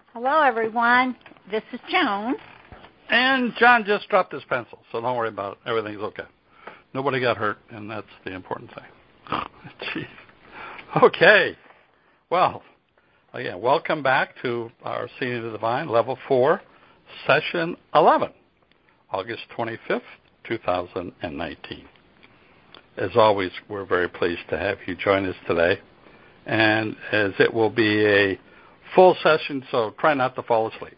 Hello, everyone. This is Joan. And John just dropped his pencil, so don't worry about it. Everything's okay. Nobody got hurt, and that's the important thing. Jeez. Okay. Well, again, welcome back to our Seeing the Divine, Level 4, Session 11, August 25th, 2019. As always, we're very pleased to have you join us today. And as it will be a full session, so try not to fall asleep.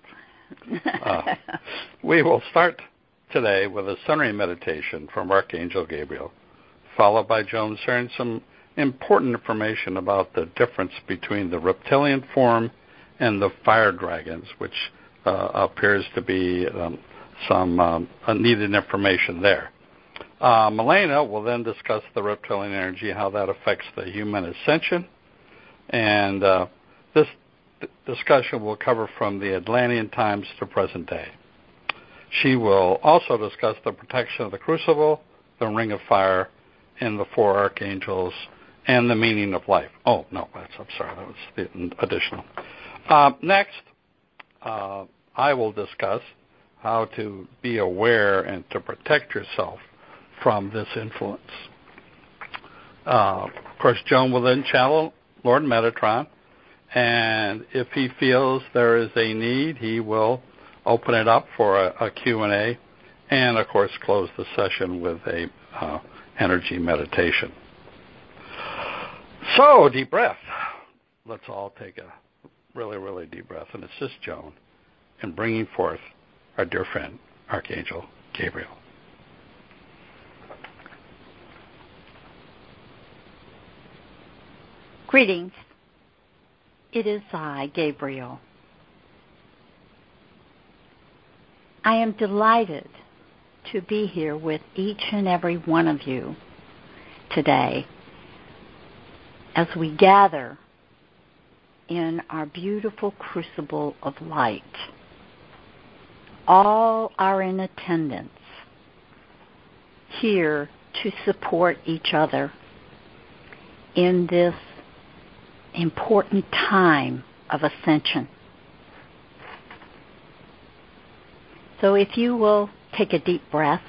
We will start today with a centering meditation from Archangel Gabriel, followed by Joan sharing some important information about the difference between the reptilian form and the fire dragons, which appears to be some needed information there. Milena will then discuss the reptilian energy, how that affects the human ascension, and this discussion will cover from the Atlantean times to present day. She will also discuss the protection of the crucible, the ring of fire, and the four archangels, and the meaning of life. Oh, no, I'm sorry, that was the additional. Next, I will discuss how to be aware and to protect yourself from this influence. Of course, Joan will then channel Lord Metatron, and if he feels there is a need, he will open it up for a Q&A, and, of course, close the session with a energy meditation. So, deep breath. Let's all take a really, really deep breath and assist Joan in bringing forth our dear friend, Archangel Gabriel. Greetings. It is I, Gabriel. I am delighted to be here with each and every one of you today as we gather in our beautiful crucible of light. All are in attendance here to support each other in this important time of ascension. So if you will take a deep breath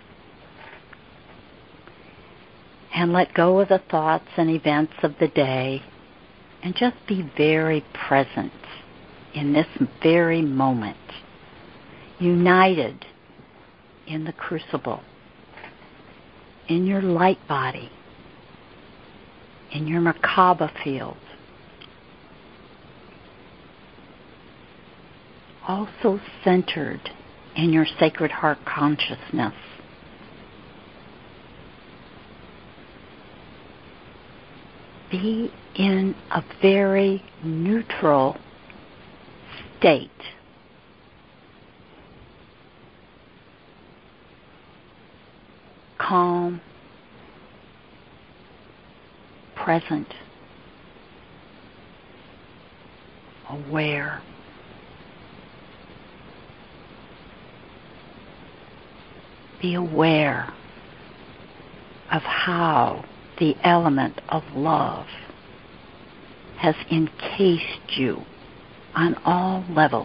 and let go of the thoughts and events of the day and just be very present in this very moment, united in the crucible, in your light body, in your Merkaba field, also centered in your Sacred Heart consciousness. Be in a very neutral state. Calm, present, aware. Be aware of how the element of love has encased you on all levels.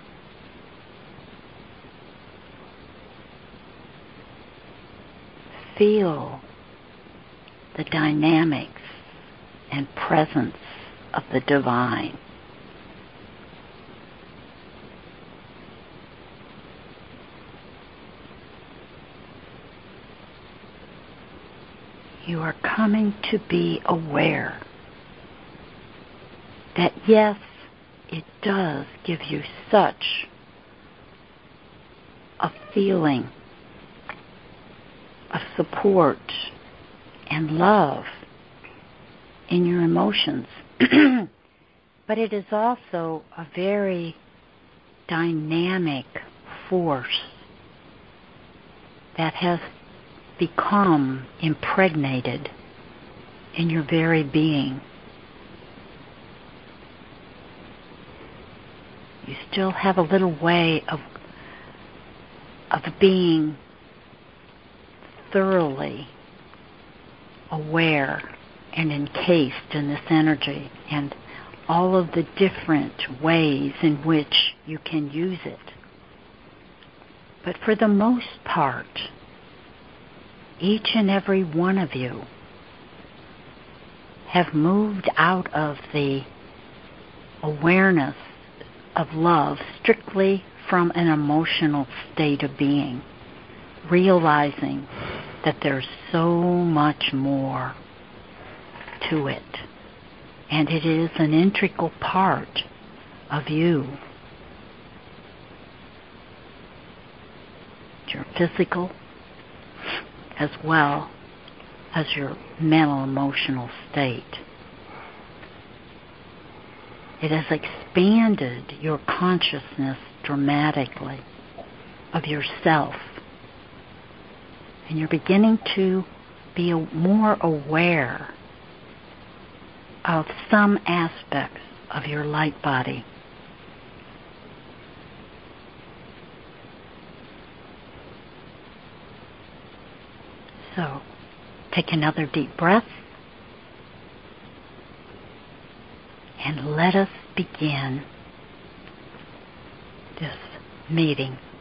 Feel the dynamics and presence of the divine. You are coming to be aware that, yes, it does give you such a feeling of support and love in your emotions, but it is also a very dynamic force that has become impregnated in your very being. You still have a little way of being thoroughly aware and encased in this energy and all of the different ways in which you can use it. But for the most part, each and every one of you have moved out of the awareness of love strictly from an emotional state of being, realizing that there's so much more to it. And it is an integral part of you. Your physical as well as your mental, emotional state. It has expanded your consciousness dramatically of yourself. And you're beginning to be more aware of some aspects of your light body. So, take another deep breath and let us begin this meeting.